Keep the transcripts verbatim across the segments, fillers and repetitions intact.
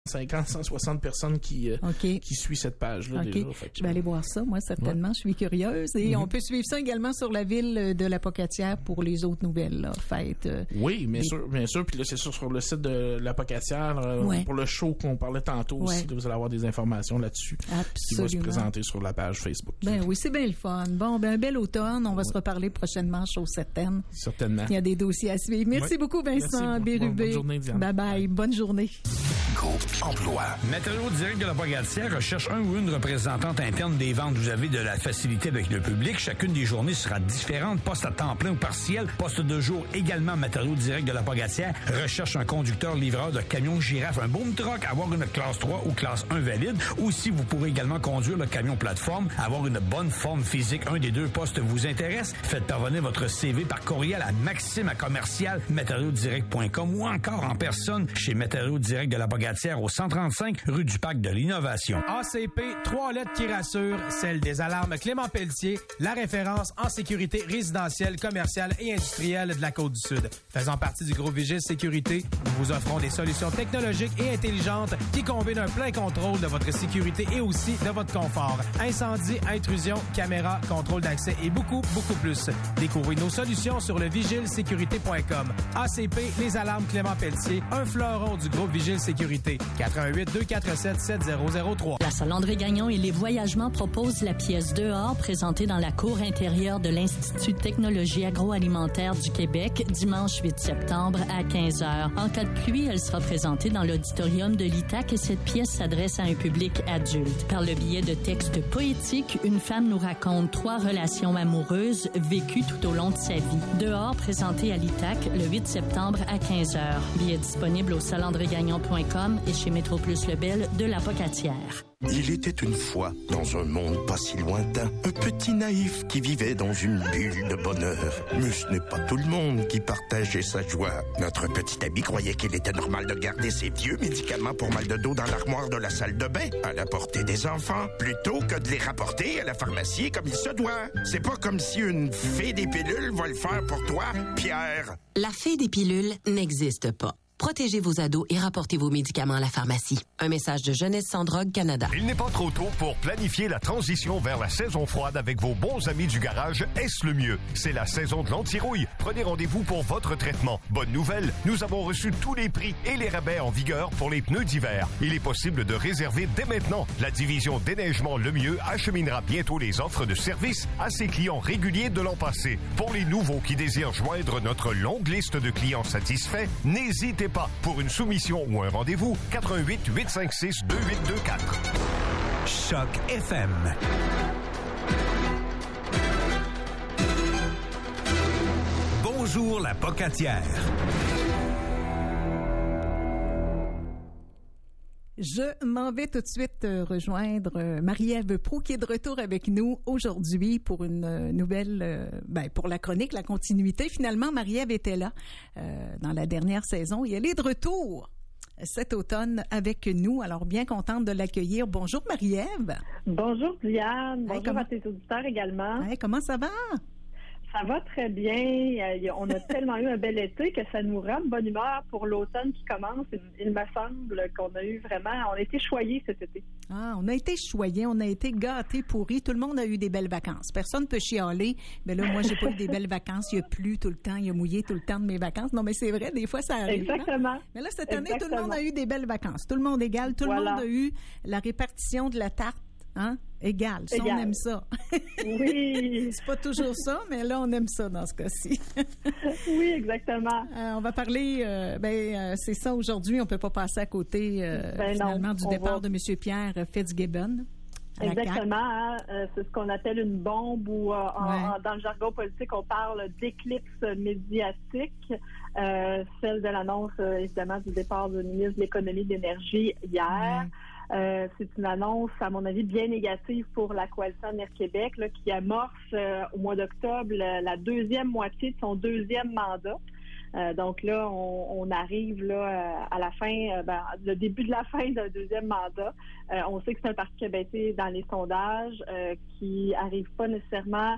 cinquante, cent soixante personnes qui, euh, okay. qui suivent cette page-là okay. déjà. Fait que, je vais aller voir ça, moi, certainement. Ouais. Je suis curieuse. Et mm-hmm. on peut suivre ça également sur la ville de l'Apocatière pour les autres nouvelles, là, fêtes. Euh, oui, bien des... sûr, bien sûr. Puis là, c'est sûr, sur le site de l'Apocatière, euh, ouais. pour le show qu'on parlait tantôt ouais. aussi, là, vous allez avoir des informations là-dessus. Absolument. Qui va se présenter sur la page Facebook. Ben oui, c'est bien le fun. Bon, ben un bel automne. On va ouais. se reparler prochainement, chose certaine. Certainement. Il y a des dossiers à suivre. Merci ouais. beaucoup, Vincent Bérubé. Bonne journée, Diane. Bye bye. Bonne journée. Groupe Emploi. Matériaux Direct de l'Apocatière recherche un ou une représentante interne des ventes. Vous avez de la facilité avec le public. Chacune des journées sera différente. Poste à temps plein ou partiel. Poste de jour également. Matériaux Direct de l'Apocatière recherche un conducteur livreur de camion girafe, un boom truck, avoir une classe trois ou classe un valide. Aussi, vous pourrez également conduire le camion plateforme, avoir une bonne forme physique. Un des deux postes vous intéresse. Faites parvenir votre C V par courriel à maxime à commercial matériaux direct point com ou encore en personne chez Matériaux Direct de l'Apocatière au cent trente-cinq rue du Parc de l'Innovation. A C P, trois lettres qui rassurent, celle des alarmes Clément Pelletier, la référence en sécurité résidentielle, commerciale et industrielle de la Côte-du-Sud. Faisant partie du groupe Vigile Sécurité, nous vous offrons des solutions technologiques et intelligentes qui combinent un plein contrôle de votre sécurité et aussi de votre confort. Incendie, intrusion, caméra, contrôle d'accès et beaucoup, beaucoup plus. Découvrez nos solutions sur le vigile sécurité point com. A C P, les alarmes Clément Pelletier, un fleuron du groupe Vigile Sécurité. quatre un huit, deux quatre sept, sept zéro zéro trois. La salle André Gagnon et les Voyagements proposent la pièce Dehors présentée dans la cour intérieure de l'Institut de technologie agroalimentaire du Québec dimanche huit septembre à quinze heures. En cas de pluie, elle sera présentée dans l'auditorium de l'I T A C et cette pièce s'adresse à un public adulte. Par le biais de textes poétiques, une femme nous raconte trois relations amoureuses vécues tout au long de sa vie. Dehors, présenté à l'I T A C le huit septembre à quinze heures. Billet disponible au salle andré gagnon point com et chez Métro Plus Lebel de l'Apocatière. Il était une fois, dans un monde pas si lointain, un petit naïf qui vivait dans une bulle de bonheur. Mais ce n'est pas tout le monde qui partageait sa joie. Notre petit ami croyait qu'il était normal de garder ses vieux médicaments pour mal de dos dans l'armoire de la salle de bain, à la portée des enfants, plutôt que de les rapporter à la pharmacie comme il se doit. C'est pas comme si une fée des pilules va le faire pour toi, Pierre. La fée des pilules n'existe pas. Protégez vos ados et rapportez vos médicaments à la pharmacie. Un message de Jeunesse sans drogue Canada. Il n'est pas trop tôt pour planifier la transition vers la saison froide avec vos bons amis du garage Est le mieux. C'est la saison de l'anti-rouille. Prenez rendez-vous pour votre traitement. Bonne nouvelle, nous avons reçu tous les prix et les rabais en vigueur pour les pneus d'hiver. Il est possible de réserver dès maintenant. La division Déneigement Le Mieux acheminera bientôt les offres de service à ses clients réguliers de l'an passé. Pour les nouveaux qui désirent joindre notre longue liste de clients satisfaits, n'hésitez pas. Pour une soumission ou un rendez-vous, quatre un huit, huit cinq six, deux huit deux quatre. Choc F M. Bonjour la Pocatière. Je m'en vais tout de suite rejoindre Marie-Ève Proulx qui est de retour avec nous aujourd'hui pour une nouvelle, ben pour la chronique, la continuité. Finalement, Marie-Ève était là euh, dans la dernière saison et elle est de retour cet automne avec nous. Alors, bien contente de l'accueillir. Bonjour Marie-Ève. Bonjour Diane. Bonjour hey, comment... à tes auditeurs également. Hey, comment ça va? Ça va très bien. On a tellement eu un bel été que ça nous rend de bonne humeur pour l'automne qui commence. Il me semble qu'on a eu vraiment... On a été choyés cet été. Ah, on a été choyés, on a été gâtés, pourris. Tout le monde a eu des belles vacances. Personne ne peut chialer. Mais là, moi, j'ai pas eu des belles vacances. Il y a plu tout le temps. Il y a mouillé tout le temps de mes vacances. Non, mais c'est vrai, des fois, ça arrive. Exactement. Hein? Mais là, cette année, Exactement. Tout le monde a eu des belles vacances. Tout le monde égal. Tout voilà. le monde a eu la répartition de la tarte. Hein? Égal. Ça, Égal. on aime ça. Oui. C'est pas toujours ça, mais là, on aime ça dans ce cas-ci. Oui, exactement. Euh, on va parler, euh, ben, euh, c'est ça aujourd'hui, on peut pas passer à côté, euh, ben finalement, non, du on départ va... de M. Pierre Fitzgibbon. Exactement. Hein? Euh, c'est ce qu'on appelle une bombe ou, euh, en, ouais. en, dans le jargon politique, on parle d'éclipse médiatique. Euh, celle de l'annonce, euh, évidemment, du départ du ministre de l'Économie et de l'Énergie hier. Ouais. Euh, c'est une annonce, à mon avis, bien négative pour la coalition Avenir Québec, là, qui amorce euh, au mois d'octobre la, la deuxième moitié de son deuxième mandat. Euh, donc là, on, on arrive là à la fin, euh, ben, le début de la fin d'un deuxième mandat. Euh, on sait que c'est un parti québécois dans les sondages euh, qui arrive pas nécessairement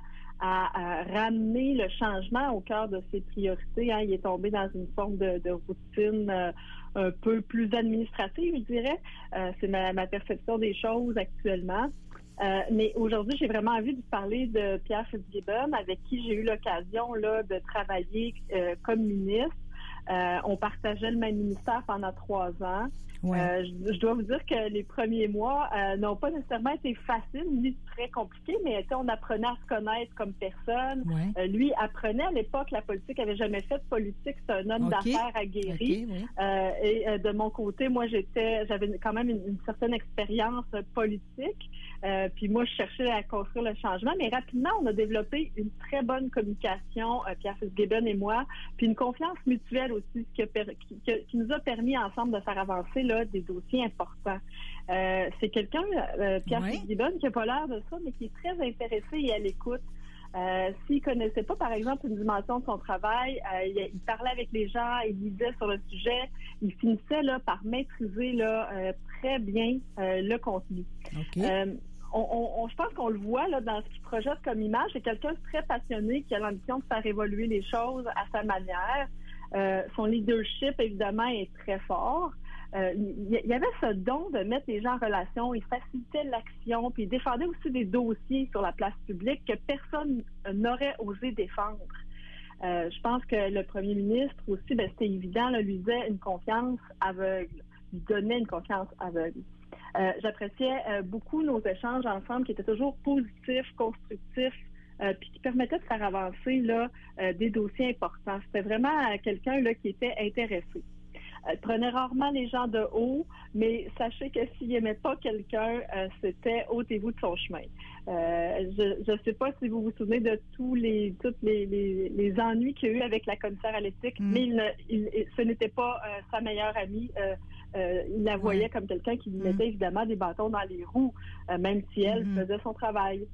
à, à ramener le changement au cœur de ses priorités. Hein. Il est tombé dans une forme de, de routine euh, un peu plus administrative, je dirais. Euh, c'est ma, ma perception des choses actuellement. Euh, mais aujourd'hui, j'ai vraiment envie de parler de Pierre Fitzgibbon, avec qui j'ai eu l'occasion là de travailler euh, comme ministre. Euh, on partageait le même ministère pendant trois ans. Ouais. Euh, je, je dois vous dire que les premiers mois euh, n'ont pas nécessairement été faciles ni très compliqués, mais on apprenait à se connaître comme personne. Ouais. Euh, lui apprenait à l'époque la politique, avait jamais fait de politique, c'est un homme okay. d'affaires aguerri. Okay, oui. euh, et euh, de mon côté, moi j'étais, j'avais quand même une, une certaine expérience politique. Euh, puis moi, je cherchais à construire le changement, mais rapidement, on a développé une très bonne communication, euh, Pierre Fitzgibbon et moi, puis une confiance mutuelle aussi, ce qui, a per- qui, qui nous a permis ensemble de faire avancer là des dossiers importants. Euh, c'est quelqu'un, euh, Pierre oui. Fitzgibbon, qui n'a pas l'air de ça, mais qui est très intéressé et à l'écoute. Euh, s'il connaissait pas, par exemple, une dimension de son travail, euh, il, il parlait avec les gens, il lisait sur le sujet, il finissait là par maîtriser là euh, très bien euh, le contenu. Okay. Euh, On, on, on, je pense qu'on le voit là, dans ce qu'il projette comme image. C'est quelqu'un de très passionné qui a l'ambition de faire évoluer les choses à sa manière. Euh, son leadership, évidemment, est très fort. Euh, il y avait ce don de mettre les gens en relation. Il facilitait l'action, puis il défendait aussi des dossiers sur la place publique que personne n'aurait osé défendre. Euh, je pense que le premier ministre aussi, ben, c'était évident, là, lui disait une confiance aveugle. Il donnait une confiance aveugle. Euh, j'appréciais euh, beaucoup nos échanges ensemble qui étaient toujours positifs, constructifs, euh, puis qui permettaient de faire avancer là, euh, des dossiers importants. C'était vraiment euh, quelqu'un là, qui était intéressé. Euh, il prenait rarement les gens de haut, mais sachez que s'il n'aimait pas quelqu'un, euh, c'était ôtez-vous de son chemin. Euh, je ne sais pas si vous vous souvenez de tous les tous les, les, les ennuis qu'il y a eu avec la commissaire à l'éthique, mm. mais il ne, il, ce n'était pas euh, sa meilleure amie. Euh, Euh, il la voyait ouais. comme quelqu'un qui lui mettait mmh. évidemment des bâtons dans les roues, euh, même si elle mmh. faisait son travail.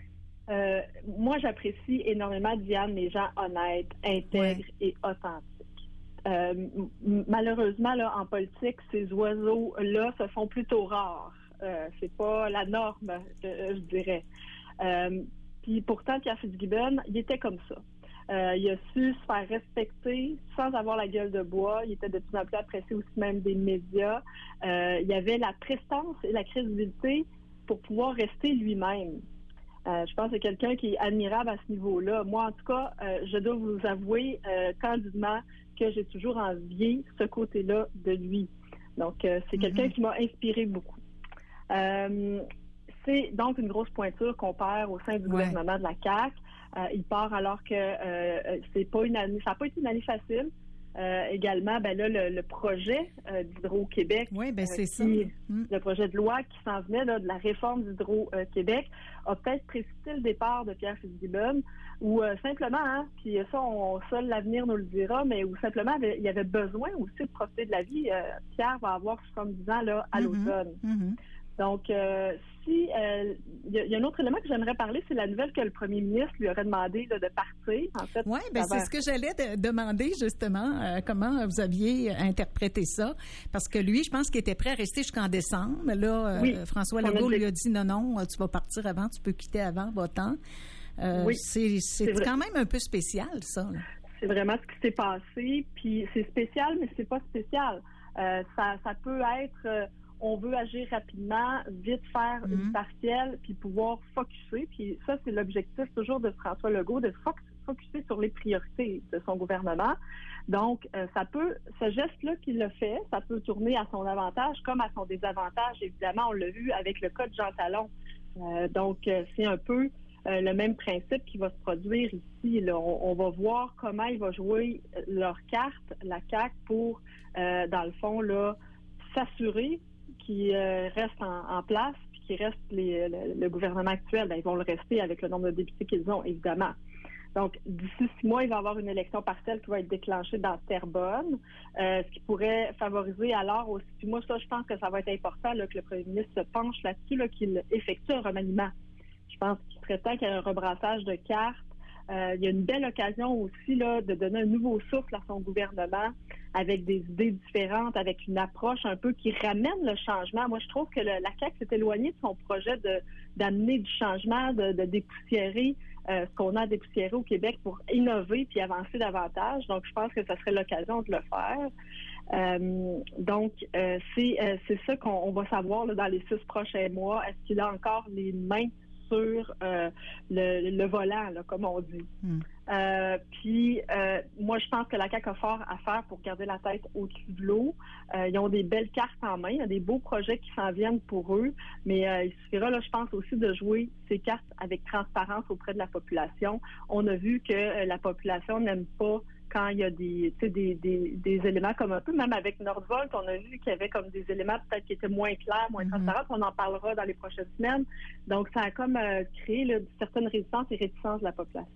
Euh, moi, j'apprécie énormément Diane, les gens honnêtes, intègres ouais. et authentiques. Euh, m- malheureusement, là, en politique, ces oiseaux-là se font plutôt rares. Euh, c'est pas la norme, je, je dirais. Euh, puis pourtant, Pierre Fitzgibbon, il était comme ça. Euh, il a su se faire respecter sans avoir la gueule de bois. Il était de plus en plus apprécié aussi même des médias. Euh, il avait la prestance et la crédibilité pour pouvoir rester lui-même. Euh, je pense que c'est quelqu'un qui est admirable à ce niveau-là. Moi, en tout cas, euh, je dois vous avouer euh, candidement que j'ai toujours envié ce côté-là de lui. Donc, euh, c'est mm-hmm. quelqu'un qui m'a inspiré beaucoup. Euh, c'est donc une grosse pointure qu'on perd au sein du ouais. gouvernement de la C A Q. Euh, il part alors que euh, c'est pas une année, ça n'a pas été une année facile. Euh, également, ben là, le, le projet euh, d'Hydro-Québec, oui, ben c'est euh, qui, ça. Mm. le projet de loi qui s'en venait là, de la réforme d'Hydro-Québec, a peut-être précipité le départ de Pierre Fitzgibbon, ou euh, simplement, hein, puis ça, on, seul l'avenir nous le dira, mais ou simplement, il y avait besoin aussi de profiter de la vie. Euh, Pierre va avoir soixante-dix ans là, à mm-hmm. l'automne. Mm-hmm. Donc, euh, si il euh, y, y a un autre élément que j'aimerais parler, c'est la nouvelle que le premier ministre lui aurait demandé là, de partir. En fait, oui, ben c'est ce que j'allais de demander justement, euh, comment vous aviez interprété ça, parce que lui, je pense qu'il était prêt à rester jusqu'en décembre. Là, euh, oui, François Legault lui a dit non, non, tu vas partir avant, tu peux quitter avant, va-t'en. Euh, oui, c'est, c'est, c'est quand même un peu spécial, ça. Là. C'est vraiment ce qui s'est passé, puis c'est spécial, mais c'est pas spécial. Euh, ça, ça peut être... Euh, on veut agir rapidement, vite faire mm-hmm. une partielle, puis pouvoir focusser. Puis ça, c'est l'objectif toujours de François Legault, de focusser sur les priorités de son gouvernement. Donc, euh, ça peut, ce geste-là qu'il le fait, ça peut tourner à son avantage comme à son désavantage. Évidemment, on l'a vu avec le cas de Jean Talon. Euh, donc, euh, c'est un peu euh, le même principe qui va se produire ici. Là. On, on va voir comment il va jouer leur carte, la C A Q, pour, euh, dans le fond, là, s'assurer qui euh, reste en, en place, puis qui reste les, le, le gouvernement actuel. Ben, ils vont le rester avec le nombre de députés qu'ils ont, évidemment. Donc, d'ici six mois, il va y avoir une élection partielle qui va être déclenchée dans Terrebonne, euh, ce qui pourrait favoriser alors aussi. Puis moi, ça, je pense que ça va être important là, que le premier ministre se penche là-dessus, là, qu'il effectue un remaniement. Je pense qu'il serait temps qu'il y ait un rebrassage de cartes. Euh, il y a une belle occasion aussi là, de donner un nouveau souffle à son gouvernement avec des idées différentes, avec une approche un peu qui ramène le changement. Moi, je trouve que le, la C A Q s'est éloignée de son projet de, d'amener du changement, de, de dépoussiérer euh, ce qu'on a à dépoussiérer au Québec pour innover puis avancer davantage. Donc, je pense que ça serait l'occasion de le faire. Euh, donc, euh, c'est, euh, c'est ça qu'on on va savoir là, dans les six prochains mois. Est-ce qu'il a encore les mains sur euh, le, le volant, là, comme on dit? Mm. Euh, puis, euh, moi, je pense que la C A Q a fort à faire pour garder la tête au-dessus de l'eau. Euh, ils ont des belles cartes en main. Il y a des beaux projets qui s'en viennent pour eux. Mais euh, il suffira, là, je pense aussi, de jouer ces cartes avec transparence auprès de la population. On a vu que euh, la population n'aime pas quand il y a des, tu sais, des, des, des éléments comme un peu, même avec Nordvolt, on a vu qu'il y avait comme des éléments peut-être qui étaient moins clairs, moins mm-hmm. transparents. On en parlera dans les prochaines semaines. Donc, ça a comme euh, créé là, certaines résistances et réticences de la population.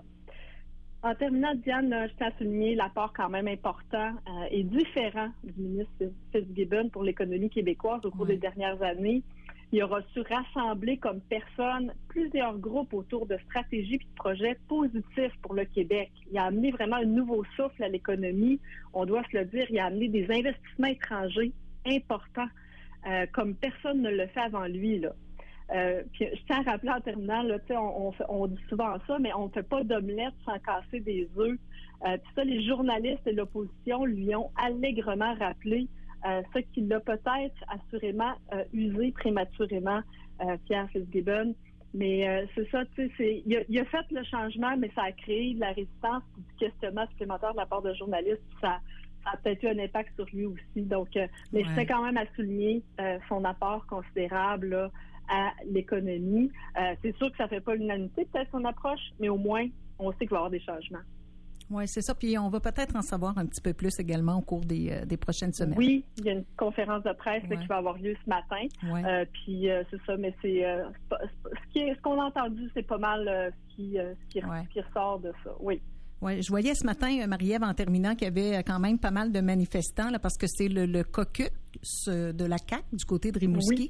En terminant, Diane, là, je tiens à souligner l'apport quand même important euh, et différent du ministre Fitzgibbon pour l'économie québécoise au cours oui. des dernières années. Il aura su rassembler comme personne plusieurs groupes autour de stratégies et de projets positifs pour le Québec. Il a amené vraiment un nouveau souffle à l'économie. On doit se le dire, il a amené des investissements étrangers importants, euh, comme personne ne le fait avant lui, là. Euh, puis je tiens à rappeler en terminant, là, on, on, on dit souvent ça, mais on ne fait pas d'omelette sans casser des œufs. Euh, puis ça, les journalistes et l'opposition lui ont allègrement rappelé, euh, ce qui l'a peut-être assurément euh, usé prématurément, euh, Pierre Fitzgibbon. Mais euh, c'est ça, tu sais, il, il a fait le changement, mais ça a créé de la résistance et du questionnement supplémentaire de la part de journalistes. Ça, ça a peut-être eu un impact sur lui aussi. Donc, euh, mais ouais. je tiens quand même à souligner euh, son apport considérable là, à l'économie. Euh, c'est sûr que ça ne fait pas l'unanimité, peut-être son approche, mais au moins, on sait qu'il va y avoir des changements. Oui, c'est ça. Puis on va peut-être en savoir un petit peu plus également au cours des, euh, des prochaines semaines. Oui, il y a une conférence de presse ouais. là, qui va avoir lieu ce matin. Ouais. Euh, puis euh, c'est ça, mais c'est, euh, c'est pas, c'est pas, ce, qui est, ce qu'on a entendu, c'est pas mal euh, ce, qui, euh, ce, qui, ouais. ce qui ressort de ça. Oui. Oui, je voyais ce matin, Marie-Ève, en terminant, qu'il y avait quand même pas mal de manifestants, là, parce que c'est le, le caucus de la C A Q du côté de Rimouski. Oui.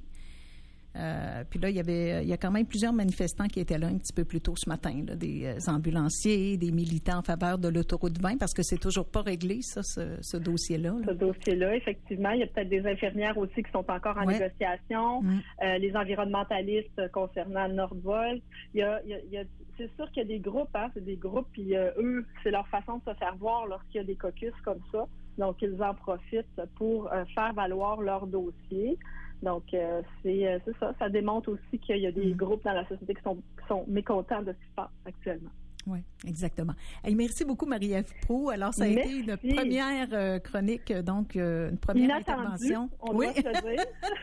Euh, puis là, il y avait, il y a quand même plusieurs manifestants qui étaient là un petit peu plus tôt ce matin, là, des euh, ambulanciers, des militants en faveur de l'autoroute vingt, parce que c'est toujours pas réglé, ça, ce, ce dossier-là. Là. Ce dossier-là, effectivement. Il y a peut-être des infirmières aussi qui sont encore en ouais. négociation, mmh. euh, les environnementalistes concernant Nordvolt. Il y a, il y a, il y a, c'est sûr qu'il y a des groupes, hein, c'est des groupes, puis euh, eux, c'est leur façon de se faire voir lorsqu'il y a des caucus comme ça. Donc, ils en profitent pour euh, faire valoir leur dossier. Donc, euh, c'est, euh, c'est ça. Ça démontre aussi qu'il y a des mmh. groupes dans la société qui sont, qui sont mécontents de ce qui se passe actuellement. Oui, exactement. Hey, merci beaucoup, Marie-Ève Proulx. Alors, ça a merci. été une première euh, chronique, donc euh, une première inattendu, intervention. On oui. doit se dire.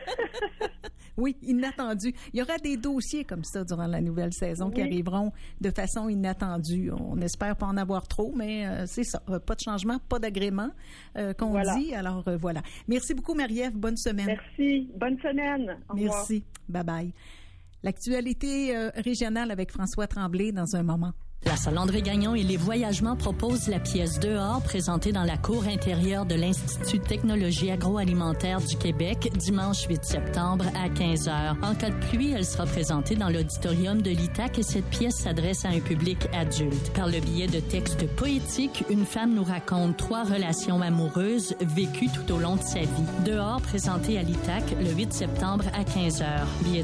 Oui, inattendu. Il y aura des dossiers comme ça durant la nouvelle saison oui. qui arriveront de façon inattendue. On espère pas en avoir trop, mais euh, c'est ça. Pas de changement, pas d'agrément euh, qu'on voilà. dit. Alors, euh, voilà. Merci beaucoup, Marie-Ève. Bonne semaine. Merci. Bonne semaine. Au revoir. Merci. Bye-bye. L'actualité euh, régionale avec François Tremblay dans un moment. La Salandré Gagnon et les Voyagements proposent la pièce Dehors présentée dans la cour intérieure de l'Institut de technologie agroalimentaire du Québec dimanche huit septembre à quinze heures. En cas de pluie, elle sera présentée dans l'auditorium de l'I T A C et cette pièce s'adresse à un public adulte. Par le biais de textes poétiques, une femme nous raconte trois relations amoureuses vécues tout au long de sa vie. Dehors, présenté à l'I T A C le huit septembre à quinze heures. Billet